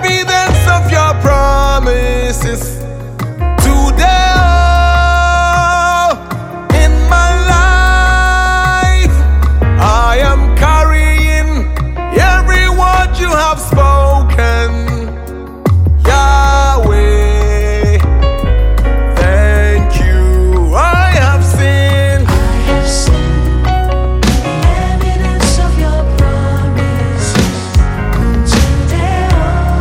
evidence of your promises today. In my life, I am carrying every word you have spoken. Yahweh, thank you. I have seen the evidence of your promises today.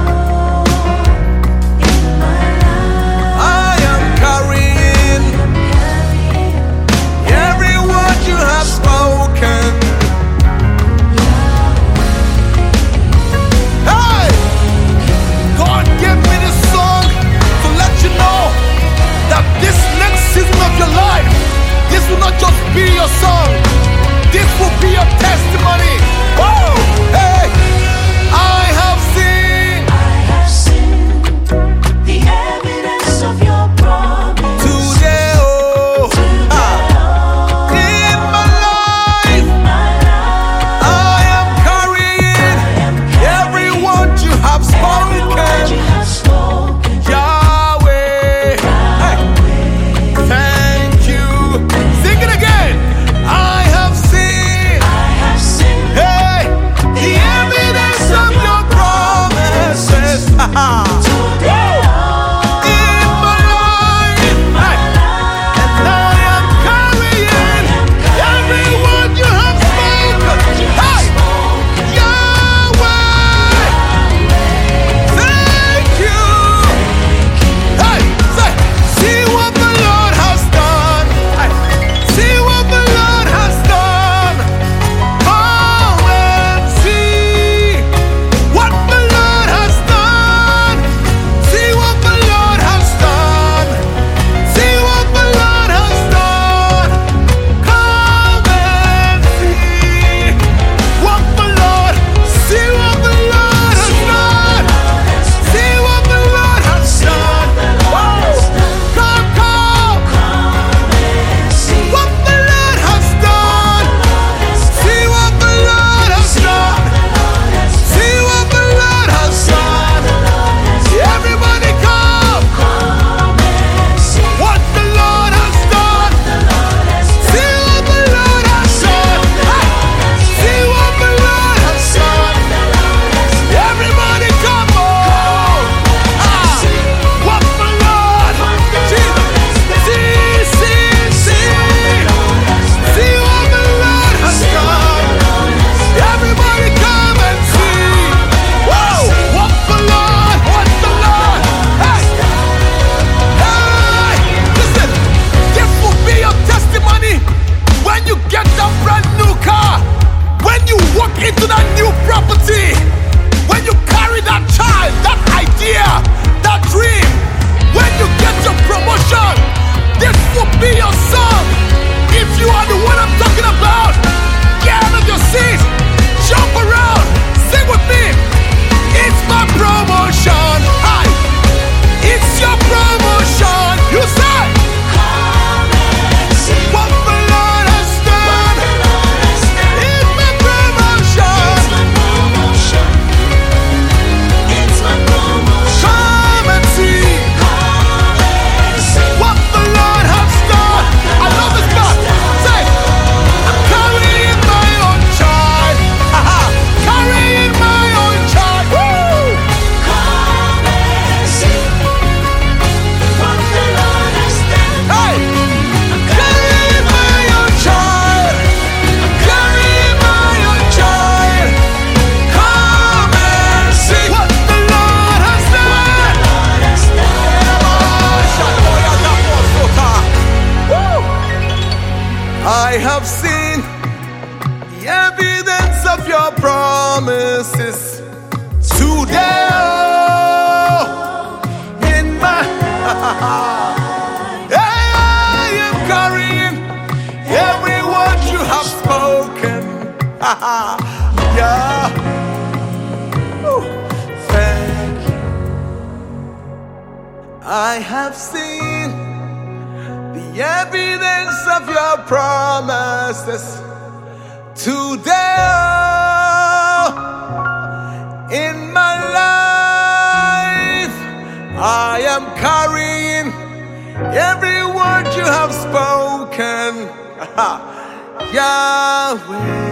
In my life, I am carrying every word you have spoken. Hey! God gave me this song to let you know that this next season of your life, this will not just be your song, this will be your testimony. Woo! Hey! I have seen the evidence of your promise today, oh, in my life, in my life. I am carrying every word you have Every word you spoken. have spoken, Yahweh, hey, thank you. Sing it again. I have seen, hey, the evidence of your promises. today. In my life, hey, and I am carrying every word you have spoken. Hey, Yahweh, thank you. Hey, say, see what the Lord has done. Hey, see what the Lord has done. Come and see what the Lord has done. See what the Lord has done. See what the Lord has done. Come and see what the Lord. See what the Lord has done. See what the Lord has done. Whoa. Come, come. See What the Lord has done. See what the Lord has done. See what the Lord has done. Everybody come. What the Lord has done. See what the Lord has done. Hey. See what the Lord has done. Everybody come on. What the Lord. Jesus. See what the Lord has done. Everybody come and see. Whoa. What the Lord. Hey. Hey. Listen. This will be your testimony when you get that brand new car. When you walk into that new property. When you carry that child, that idea, that dream. When you get your promotion. This will be your song. If you are the one I'm talking about, get out of your seat, jump around, sing with me. It's my promotion. Hi. It's your promotion. You say what the Lord has done. It's my promotion. Come and see what the Lord has done. I love this God. Say, I'm carrying my own child. Carrying my own child. Woo! Hey! Carrying my own child. Carrying my own child. Come and see what the Lord has done. Woo! I have seen the evidence of your promises today. In my I am carrying every word you have spoken. Yeah. Woo. Thank you. I have seen the evidence of your promises today in my life. Yahweh.